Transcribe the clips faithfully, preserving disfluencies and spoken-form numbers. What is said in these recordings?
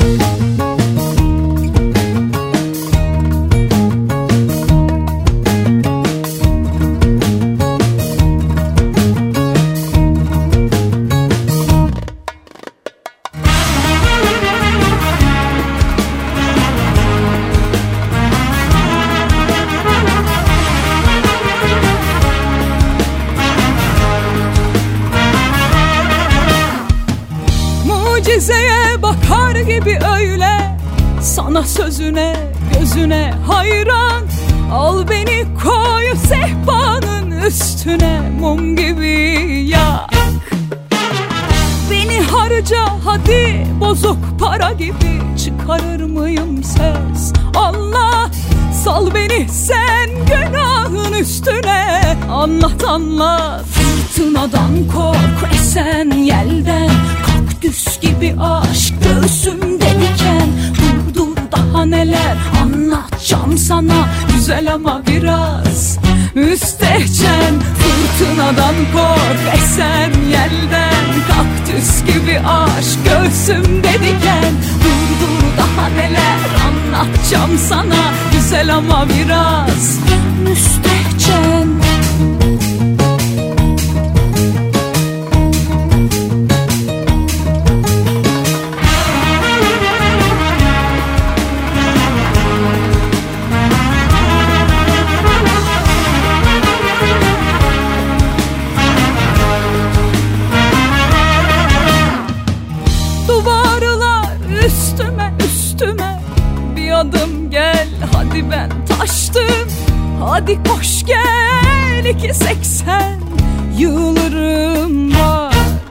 Mucizeye bakar gibi öyle, sana sözüne gözüne hayran. Al beni koy sehpanın üstüne, mum gibi yak. Beni harca hadi bozuk para gibi, çıkarır mıyım ses? Allah, sal beni sen günahın üstüne. Anlat anlat, fırtınadan kork, esen yelden. Kaktüs gibi aşk göğsümde diken. Dur dur daha neler anlatacağım sana, güzel ama biraz müstehcen. Fırtınadan kork, esen yelden. Kaktüs gibi aşk göğsümde diken. Dur dur daha neler anlatacağım sana, güzel ama biraz müstehcen. Üstüme üstüme bir adım gel, hadi ben taştım. Hadi koş gel, iki seksen yığılırım bak.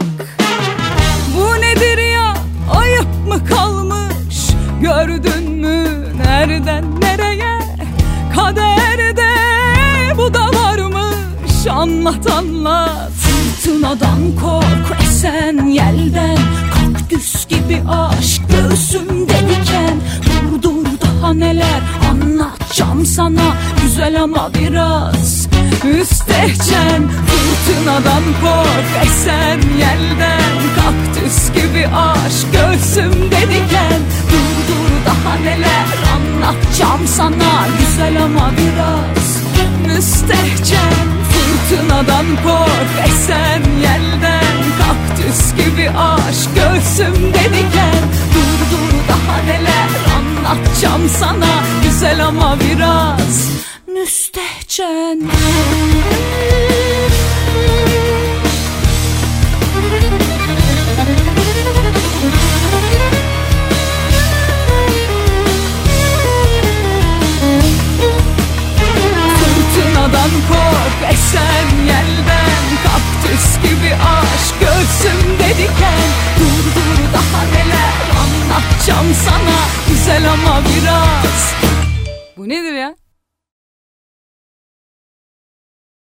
Bu nedir ya, ayıp mı kalmış? Gördün mü nereden nereye? Kaderde bu da varmış. Anlat anlat, fırtınadan kork, esen yelden. Kaktüs gibi aşk göğsümde diken. Dur dur daha neler anlatacağım sana, güzel ama biraz müstehcen. Fırtınadan kork, esen yelden. Kaktüs gibi aşk göğsümde diken. Dur dur daha neler anlatacağım sana, güzel ama biraz müstehcen. Fırtınadan kork, esen yelden. Kaktüs gibi aşk göğsümde diken. Dur dur daha neler anlatacağım sana, güzel ama biraz müstehcen. Fırtınadan kork, esen yelden. Kaktüs gibi aşk göğsümde diken. Dur dur daha neler anlatacağım sana, güzel ama biraz. Bu nedir ya?